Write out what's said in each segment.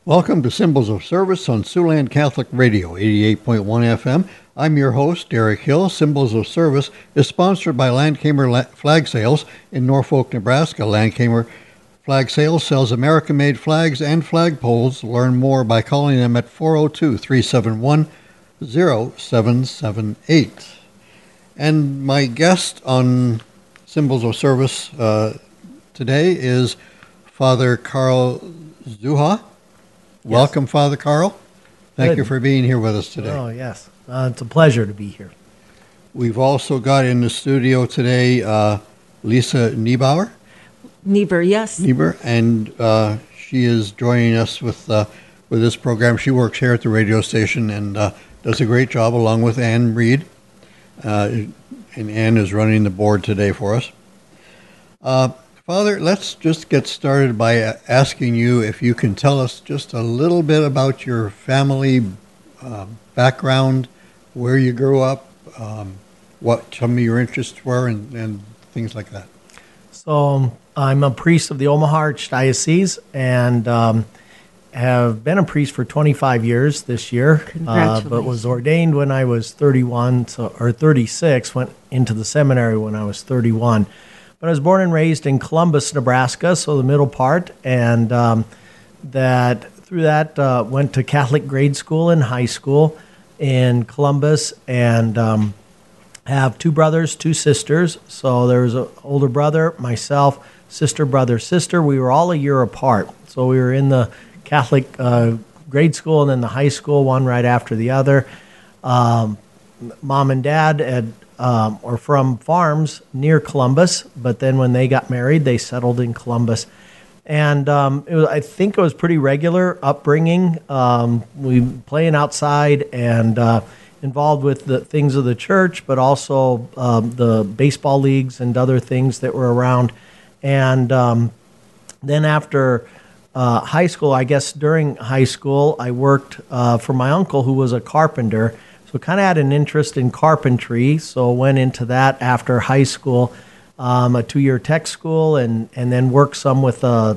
Welcome to Symbols of Service on Siouxland Catholic Radio, 88.1 FM. I'm your host, Derek Hill. Symbols of Service is sponsored by Landkamer Flag Sales in Norfolk, Nebraska. Landkamer Flag Sales sells American-made flags and flagpoles. Learn more by calling them at 402-371-0778. And my guest on Symbols of Service today is Father Carl Zuha. Yes. Welcome, Father Carl. Thank you for being here with us today. Oh, yes. It's a pleasure to be here. We've also got in the studio today Lisa Niebauer. Niebuhr, yes. Niebuhr, and she is joining us with this program. She works here at the radio station and does a great job along with Ann Reed. And Ann is running the board today for us. Father, let's just get started by asking you if you can tell us just a little bit about your family background, where you grew up, what some of your interests were, and things like that. So I'm a priest of the Omaha Archdiocese and have been a priest for 25 years this year. Congratulations. But was ordained when I was 31 or 36, went into the seminary when I was 31. But I was born and raised in Columbus, Nebraska, so the middle part, and through that went to Catholic grade school and high school in Columbus, and have two brothers, two sisters. So there was an older brother, myself, sister, brother, sister. We were all a year apart, so we were in the Catholic grade school and then the high school, one right after the other. Mom and dad are from farms near Columbus, but then when they got married, they settled in Columbus. And I think it was pretty regular upbringing. We playing outside and involved with the things of the church, but also the baseball leagues and other things that were around. And then after high school, I guess during high school, I worked for my uncle who was a carpenter. So kind of had an interest in carpentry, so went into that after high school, a 2-year tech school, and then worked some with the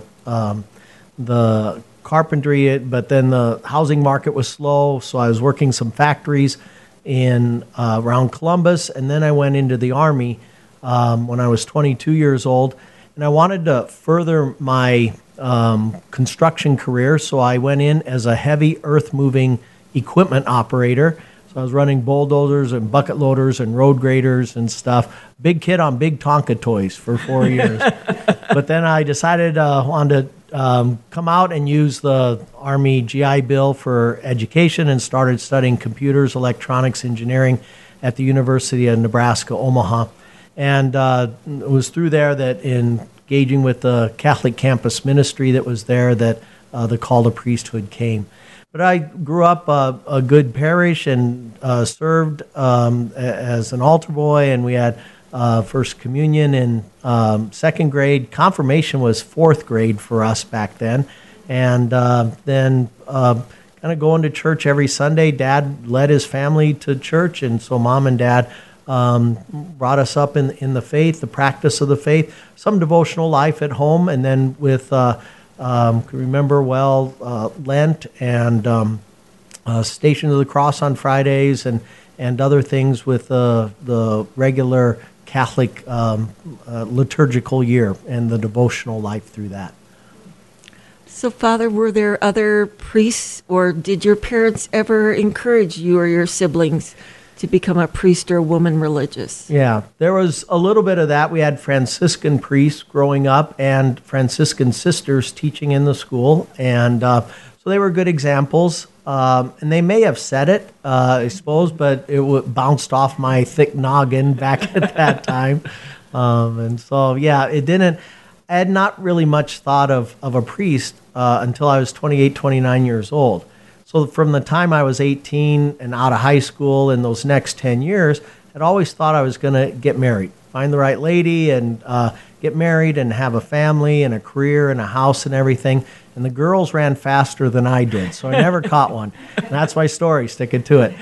carpentry, but then the housing market was slow, so I was working some factories in around Columbus, and then I went into the Army when I was 22 years old, and I wanted to further my construction career, so I went in as a heavy earth-moving equipment operator. I was running bulldozers and bucket loaders and road graders and stuff. Big kid on big Tonka toys for 4 years. But then I decided I wanted to come out and use the Army GI Bill for education and started studying computers, electronics, engineering at the University of Nebraska, Omaha. And it was through there that in engaging with the Catholic campus ministry that was there that the call to priesthood came. But I grew up a good parish and served as an altar boy, and we had First Communion in second grade. Confirmation was fourth grade for us back then. And then kind of going to church every Sunday. Dad led his family to church, and so Mom and Dad brought us up in the faith, the practice of the faith, some devotional life at home, and then with... can remember well Lent and Station of the Cross on Fridays and other things with the regular Catholic liturgical year and the devotional life through that. So, Father, were there other priests, or did your parents ever encourage you or your siblings to become a priest or a woman religious? Yeah, there was a little bit of that. We had Franciscan priests growing up and Franciscan sisters teaching in the school, and so they were good examples. And they may have said it, I suppose, but it bounced off my thick noggin back at that time. And so, yeah, it didn't. I had not really much thought of a priest until I was 28, 29 years old. So from the time I was 18 and out of high school in those next 10 years, I'd always thought I was going to get married, find the right lady and get married and have a family and a career and a house and everything. And the girls ran faster than I did, so I never caught one. And that's my story, sticking to it.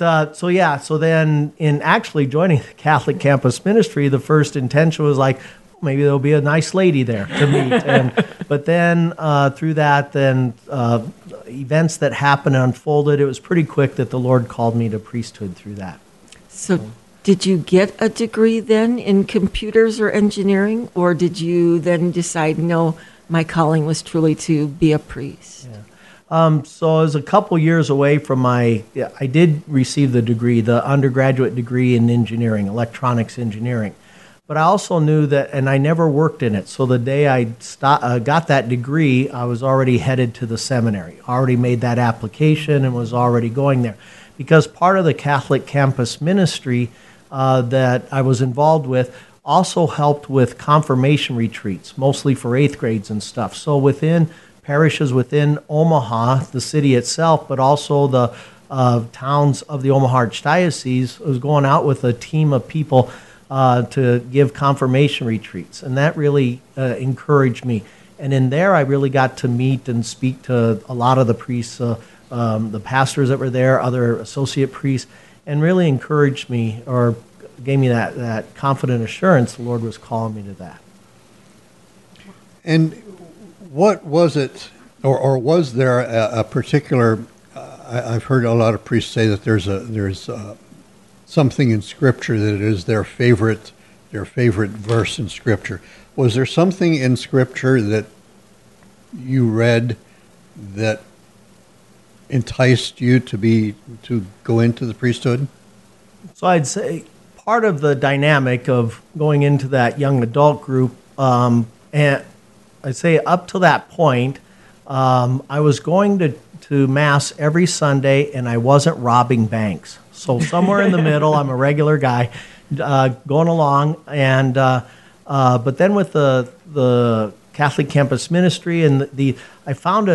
So then in actually joining the Catholic campus ministry, the first intention was like, maybe there'll be a nice lady there to meet. But then through that, events that happened and unfolded, it was pretty quick that the Lord called me to priesthood through that. So did you get a degree then in computers or engineering, or did you then decide, no, my calling was truly to be a priest? So I was a couple years away from I did receive the degree, the undergraduate degree in engineering, electronics engineering. But I also knew that, and I never worked in it. So the day I got that degree, I was already headed to the seminary, already made that application and was already going there. Because part of the Catholic campus ministry that I was involved with also helped with confirmation retreats, mostly for 8th grades and stuff. So within parishes within Omaha, the city itself, but also the towns of the Omaha Archdiocese, I was going out with a team of people to give confirmation retreats. And that really encouraged me. And in there, I really got to meet and speak to a lot of the priests, the pastors that were there, other associate priests, and really encouraged me or gave me that confident assurance the Lord was calling me to that. And what was it, or was there a particular? I've heard a lot of priests say that there's something in Scripture that is their favorite verse in Scripture. Was there something in Scripture that you read that enticed you to go into the priesthood? So I'd say part of the dynamic of going into that young adult group, and I'd say up to that point, I was going to Mass every Sunday, and I wasn't robbing banks. So somewhere in the middle, I'm a regular guy going along. And but then with the Catholic campus ministry, and I found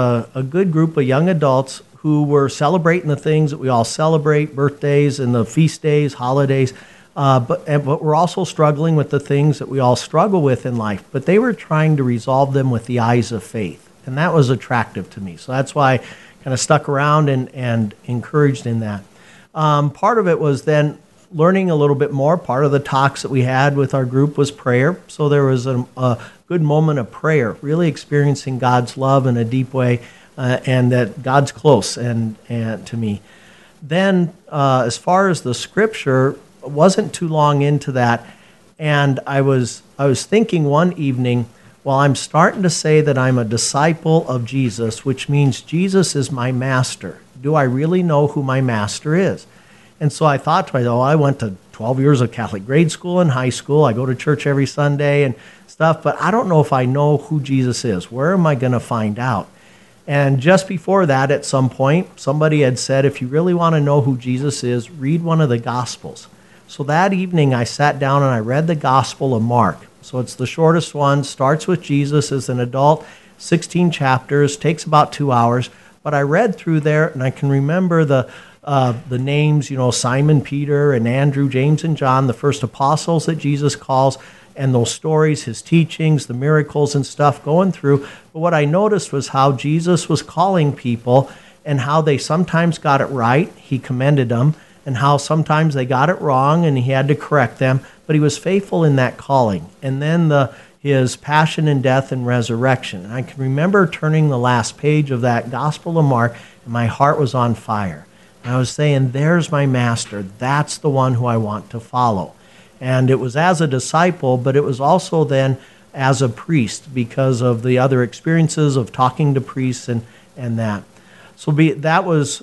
a good group of young adults who were celebrating the things that we all celebrate, birthdays and the feast days, holidays. But we're also struggling with the things that we all struggle with in life. But they were trying to resolve them with the eyes of faith. And that was attractive to me. So that's why I kind of stuck around and encouraged in that. Part of it was then learning a little bit more. Part of the talks that we had with our group was prayer. So there was a good moment of prayer, really experiencing God's love in a deep way, and that God's close and to me. Then as far as the Scripture, wasn't too long into that, and I was thinking one evening, well, I'm starting to say that I'm a disciple of Jesus, which means Jesus is my master. Do I really know who my master is? And so I thought to myself, I went to 12 years of Catholic grade school and high school. I go to church every Sunday and stuff, but I don't know if I know who Jesus is. Where am I going to find out? And just before that, at some point, somebody had said, if you really want to know who Jesus is, read one of the Gospels. So that evening, I sat down and I read the Gospel of Mark. So it's the shortest one, starts with Jesus as an adult, 16 chapters, takes about 2 hours. But I read through there, and I can remember the names, Simon Peter and Andrew, James and John, the first apostles that Jesus calls, and those stories, his teachings, the miracles and stuff going through. But what I noticed was how Jesus was calling people and how they sometimes got it right. He commended them. And how sometimes they got it wrong and he had to correct them, but he was faithful in that calling. And then his passion and death and resurrection. And I can remember turning the last page of that Gospel of Mark, and my heart was on fire. And I was saying, there's my master. That's the one who I want to follow. And it was as a disciple, but it was also then as a priest because of the other experiences of talking to priests and that. So that was,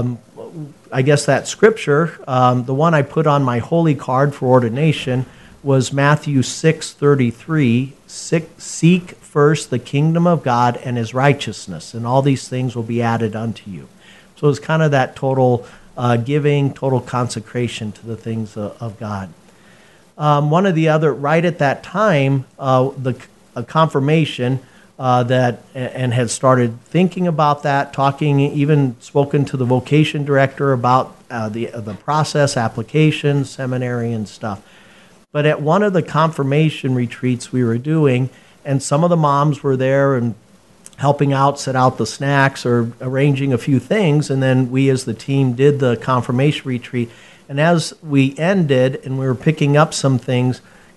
I guess, that scripture. The one I put on my holy card for ordination was Matthew 6:33. Seek first the kingdom of God and his righteousness, and all these things will be added unto you. So it's kind of that total giving, total consecration to the things of God. One of the other, right at that time, a confirmation, and had started thinking about that, talking, even spoken to the vocation director about the process, application, seminary, and stuff. But at one of the confirmation retreats we were doing, and some of the moms were there and helping out, set out the snacks or arranging a few things, and then we as the team did the confirmation retreat. And as we ended and we were picking up some things,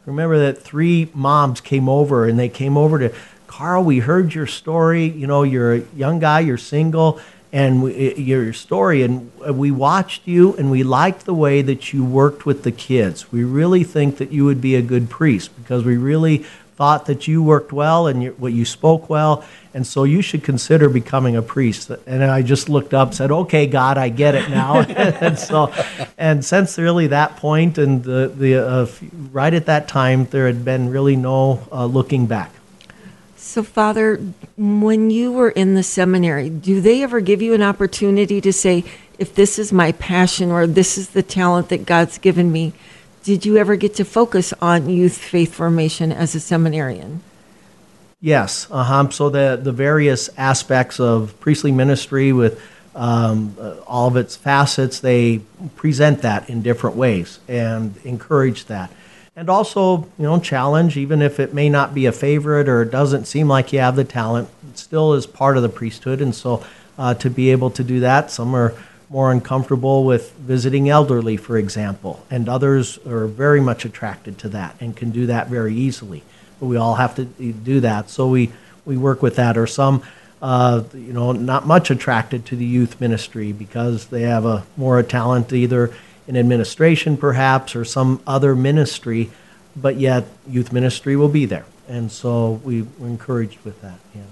remember that 3 moms came over, and they came over to, Carl, we heard your story. You know, you're a young guy, you're single, and your story, and we watched you, and we liked the way that you worked with the kids. We really think that you would be a good priest because we really thought that you worked well and you spoke well, and so you should consider becoming a priest. And I just looked up, said, "Okay, God, I get it now." and since really that point, and right at that time, there had been really no looking back. So, Father, when you were in the seminary, do they ever give you an opportunity to say, if this is my passion or this is the talent that God's given me, did you ever get to focus on youth faith formation as a seminarian? Yes. So the various aspects of priestly ministry with all of its facets, they present that in different ways and encourage that. And also, challenge, even if it may not be a favorite or it doesn't seem like you have the talent, it still is part of the priesthood. And so to be able to do that, some are more uncomfortable with visiting elderly, for example, and others are very much attracted to that and can do that very easily. But we all have to do that. So we work with that. Or some, not much attracted to the youth ministry because they have a talent either in administration perhaps or some other ministry, but yet youth ministry will be there. And so we're encouraged with that, yes.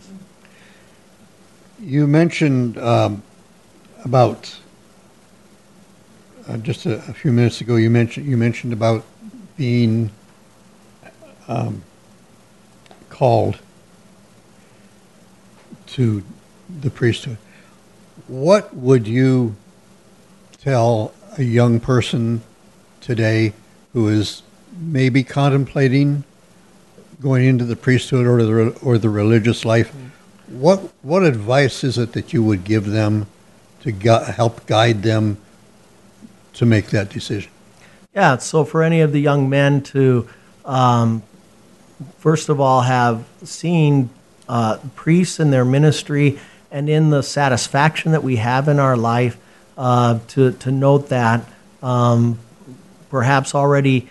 You mentioned about just a few minutes ago, you mentioned about being called to the priesthood. What would you tell a young person today who is maybe contemplating going into the priesthood or the religious life? What advice is it that you would give them to help guide them to make that decision? Yeah, so for any of the young men to, first of all, have seen priests in their ministry and in the satisfaction that we have in our life, to note that, perhaps already,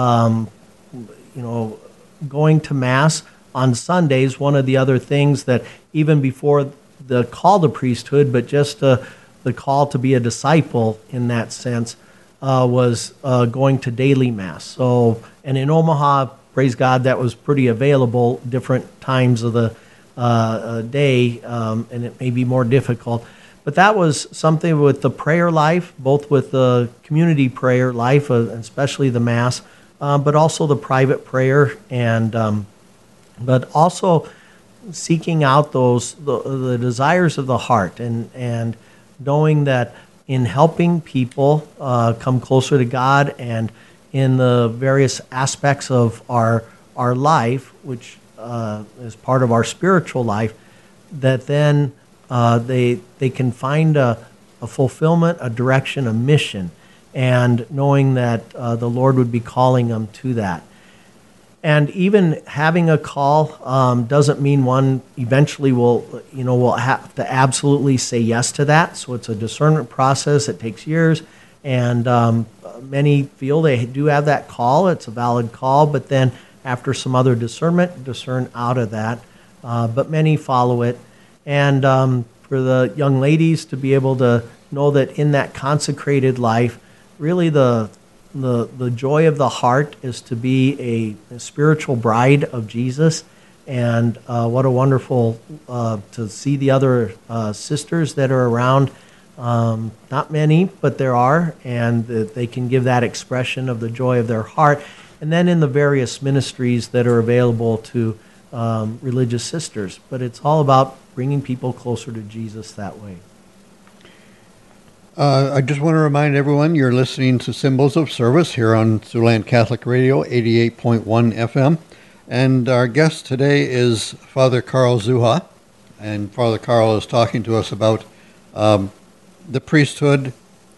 going to Mass on Sundays, one of the other things that even before the call to priesthood, but just the call to be a disciple in that sense, was going to daily Mass. So, and in Omaha, praise God, that was pretty available different times of the day, and it may be more difficult. But that was something with the prayer life, both with the community prayer life, especially the Mass, but also the private prayer, and but also seeking out the desires of the heart, and knowing that in helping people come closer to God, and in the various aspects of our life, which is part of our spiritual life, that then they can find a fulfillment, a direction, a mission, and knowing that the Lord would be calling them to that. And even having a call doesn't mean one eventually will have to absolutely say yes to that. So it's a discernment process. It takes years, and many feel they do have that call. It's a valid call, but then after some other discernment, discern out of that. But many follow it. And for the young ladies to be able to know that in that consecrated life, really the joy of the heart is to be a spiritual bride of Jesus. And what a wonderful to see the other sisters that are around. Not many, but there are, and they can give that expression of the joy of their heart. And then in the various ministries that are available to religious sisters. But it's all about bringing people closer to Jesus that way. I just want to remind everyone you're listening to Symbols of Service here on Siouxland Catholic Radio, 88.1 FM. And our guest today is Father Carl Zuha. And Father Carl is talking to us about the priesthood.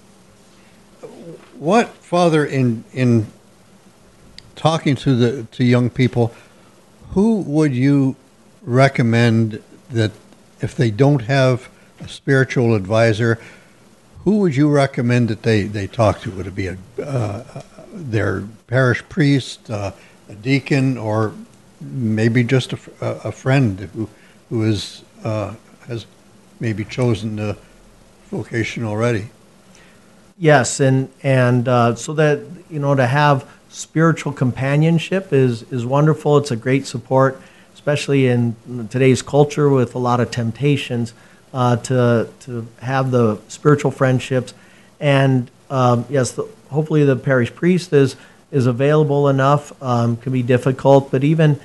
What, Father, in talking to young people, who would you recommend that if they don't have a spiritual advisor, who would you recommend that they talk to? Would it be their parish priest, a deacon or maybe just a friend who is has maybe chosen the vocation already. Yes, and so that to have spiritual companionship is wonderful. It's a great support, especially in today's culture with a lot of temptations. To have the spiritual friendships, and yes, hopefully the parish priest is available enough. Can be difficult, but even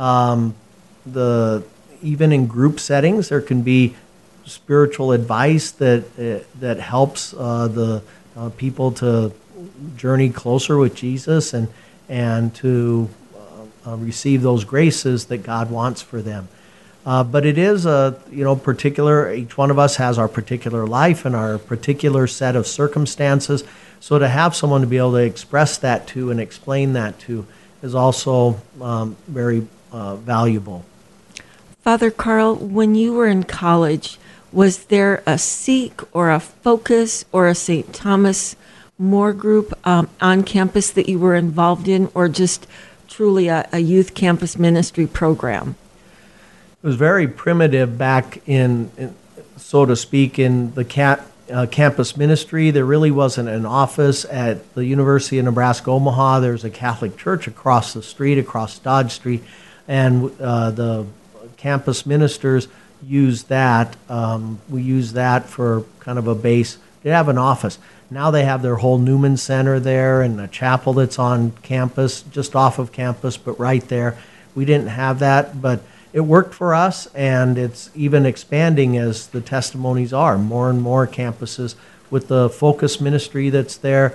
even in group settings, there can be spiritual advice that helps the people to journey closer with Jesus and to receive those graces that God wants for them. But it is particular. Each one of us has our particular life and our particular set of circumstances. So to have someone to be able to express that to and explain that to is also very valuable. Father Carl, when you were in college, was there a Seek or a Focus or a St. Thomas More group on campus that you were involved in, or just truly a youth campus ministry program? It was very primitive back in so to speak, in the campus ministry. There really wasn't an office at the University of Nebraska-Omaha. There's a Catholic church across the street, across Dodge Street, and the campus ministers use that. We use that for kind of a base. They have an office. Now they have their whole Newman Center there and a chapel that's on campus, just off of campus, but right there. We didn't have that, but it worked for us, and it's even expanding as the testimonies are. More and more campuses with the Focus ministry that's there,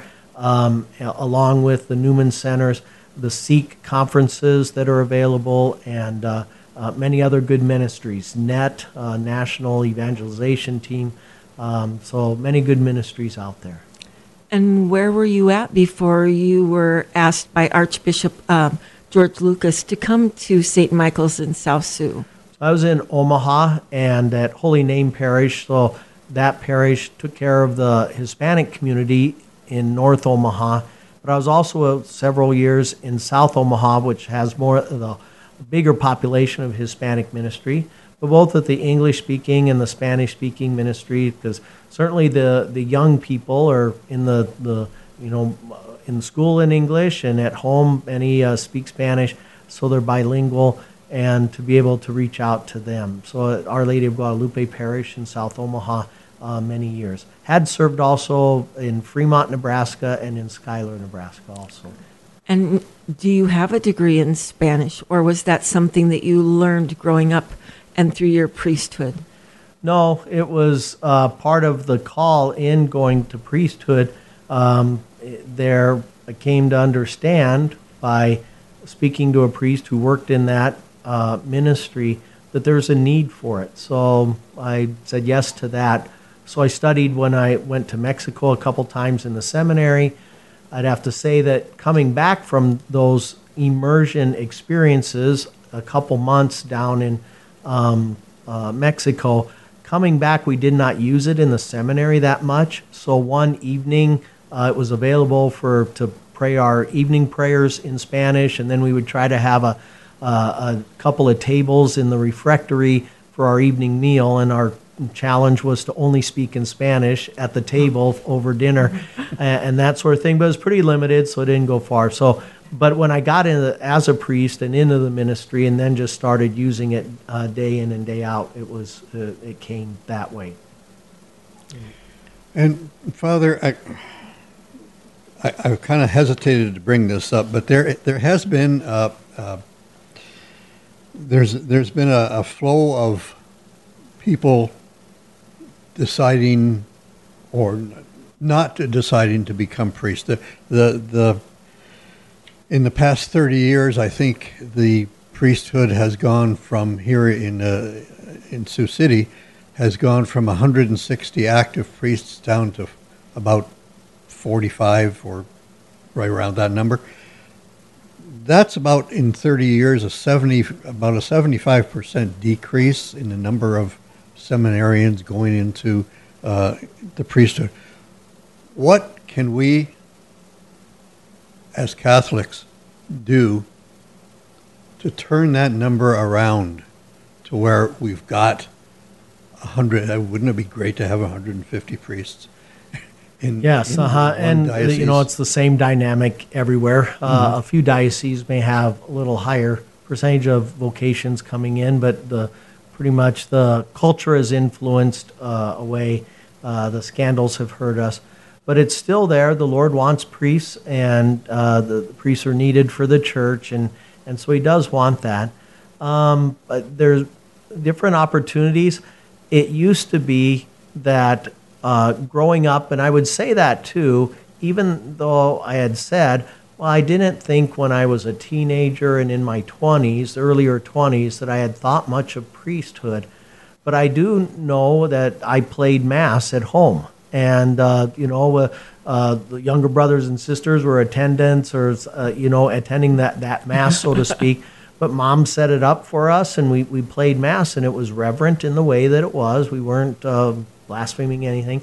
along with the Newman Centers, the Seek conferences that are available, and many other good ministries. NET, National Evangelization Team. So many good ministries out there. And where were you at before you were asked by Archbishop George Lucas to come to St. Michael's in South Sioux? I was in Omaha and at Holy Name Parish. So that parish took care of the Hispanic community in North Omaha. But I was also several years in South Omaha, which has more of the bigger population of Hispanic ministry, but both at the English-speaking and the Spanish-speaking ministry, because certainly the young people are in in school in English, and at home many speak Spanish, so they're bilingual, and to be able to reach out to them. So at Our Lady of Guadalupe Parish in South Omaha, many years. Had served also in Fremont, Nebraska, and in Schuyler, Nebraska also. And do you have a degree in Spanish, or was that something that you learned growing up and through your priesthood? No, it was part of the call in going to priesthood. There, I came to understand by speaking to a priest who worked in that ministry that there's a need for it. So I said yes to that. So I studied when I went to Mexico a couple times in the seminary. I'd have to say that coming back from those immersion experiences, a couple months down in Mexico, coming back, we did not use it in the seminary that much. So one evening, it was available to pray our evening prayers in Spanish, and then we would try to have a couple of tables in the refectory for our evening meal, and our challenge was to only speak in Spanish at the table over dinner and that sort of thing, but it was pretty limited, so it didn't go far. So, but when I got in as a priest and into the ministry, and then just started using it day in and day out, it came that way. And Father, I kind of hesitated to bring this up, but there has been there's been a flow of people deciding or not deciding to become priests. In the past 30 years, I think the priesthood has gone from here in Sioux City has gone from 160 active priests down to about 45 or right around that number. That's about, in 30 years, about a 75% decrease in the number of seminarians going into the priesthood. What can we, as Catholics, do to turn that number around to where we've got 100, wouldn't it be great to have 150 priests Yes, in one and diocese? it's the same dynamic everywhere. A few dioceses may have a little higher percentage of vocations coming in, but pretty much the culture has influenced away. The scandals have hurt us, but it's still there. The Lord wants priests, and the priests are needed for the church, and so He does want that. But there's different opportunities. It used to be that growing up, and I would say that too, even though I had said, well, I didn't think when I was a teenager and in my 20s, earlier 20s, that I had thought much of priesthood. But I do know that I played Mass at home. And, the younger brothers and sisters were attendants or, attending that Mass, so to speak. But Mom set it up for us, and we played Mass, and it was reverent in the way that it was. We weren't blaspheming anything.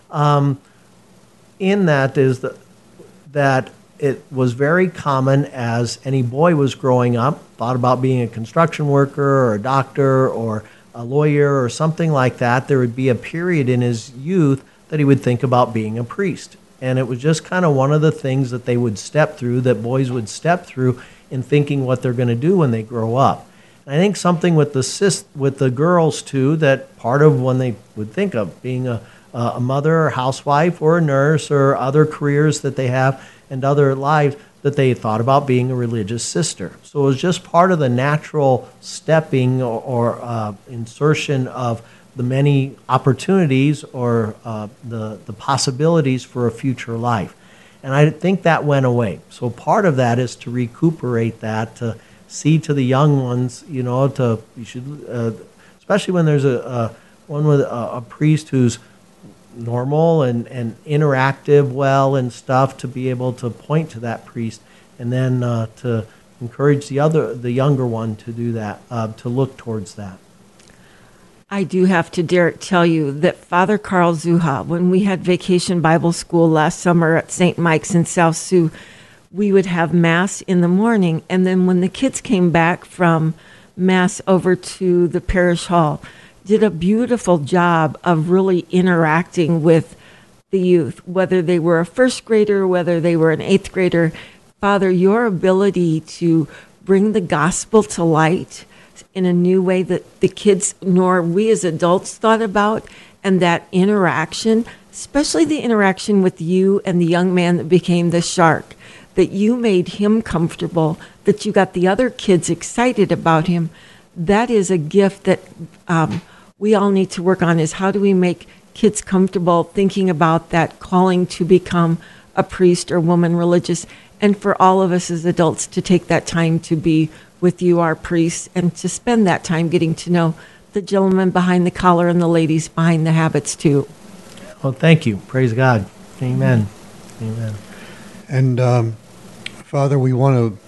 In that is that it was very common as any boy was growing up, thought about being a construction worker or a doctor or a lawyer or something like that. There would be a period in his youth that he would think about being a priest. And it was just kind of one of the things that they would step through, that boys would step through in thinking what they're going to do when they grow up. And I think something with the girls too, that part of when they would think of being a mother or housewife or a nurse or other careers that they have and other lives, that they thought about being a religious sister. So it was just part of the natural stepping or insertion of the many opportunities or the possibilities for a future life. And I think that went away. So part of that is to recuperate that, to see to the young ones, especially when there's one with a priest who's normal and interactive well and stuff, to be able to point to that priest, and then to encourage the younger one to do that, to look towards that. I do have to, Derek, tell you that Father Carl Zuha, when we had Vacation Bible School last summer at St. Mike's in South Sioux, we would have Mass in the morning, and then when the kids came back from Mass over to the parish hall, did a beautiful job of really interacting with the youth, whether they were a first grader, whether they were an eighth grader. Father, your ability to bring the gospel to light in a new way that the kids nor we as adults thought about, and that interaction, especially the interaction with you and the young man that became the shark, that you made him comfortable, that you got the other kids excited about him. That is a gift that we all need to work on, is how do we make kids comfortable thinking about that calling to become a priest or woman religious, and for all of us as adults to take that time to be with you, our priests, and to spend that time getting to know the gentleman behind the collar and the ladies behind the habits too. Well, thank you. Praise God. Amen. Amen. And Father, we want to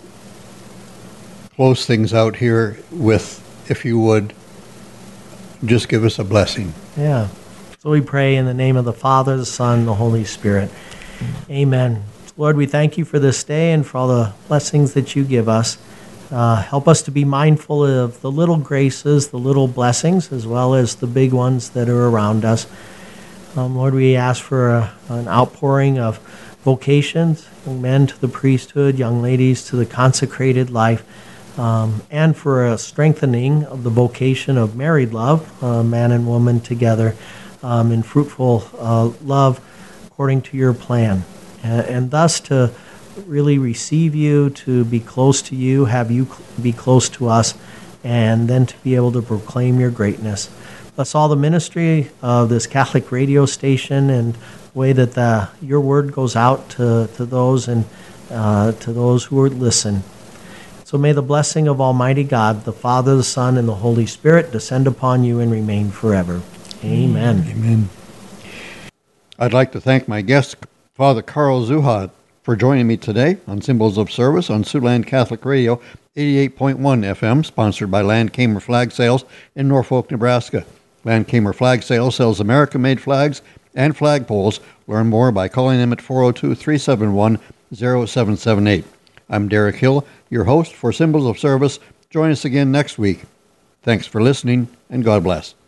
close things out here with, if you would, just give us a blessing. Yeah. So we pray in the name of the Father, the Son, and the Holy Spirit. Amen. Lord, we thank you for this day and for all the blessings that you give us. Help us to be mindful of the little graces, the little blessings, as well as the big ones that are around us. Lord, we ask for an outpouring of vocations, young men to the priesthood, young ladies to the consecrated life, and for a strengthening of the vocation of married love, man and woman together, in fruitful love according to your plan. And thus to really receive you, to be close to you, have you be close to us, and then to be able to proclaim your greatness. Bless all the ministry of this Catholic radio station and the way that your word goes out to those and to those who listen. So may the blessing of Almighty God, the Father, the Son, and the Holy Spirit descend upon you and remain forever. Amen. Amen. I'd like to thank my guest, Father Carl Zuha, for joining me today on Symbols of Service on Siouxland Catholic Radio, 88.1 FM, sponsored by Landkamer Flag Sales in Norfolk, Nebraska. Landkamer Flag Sales sells American-made flags and flagpoles. Learn more by calling them at 402-371-0778. I'm Derek Hill, your host for Symbols of Service Join us again next week. Thanks for listening, and God bless.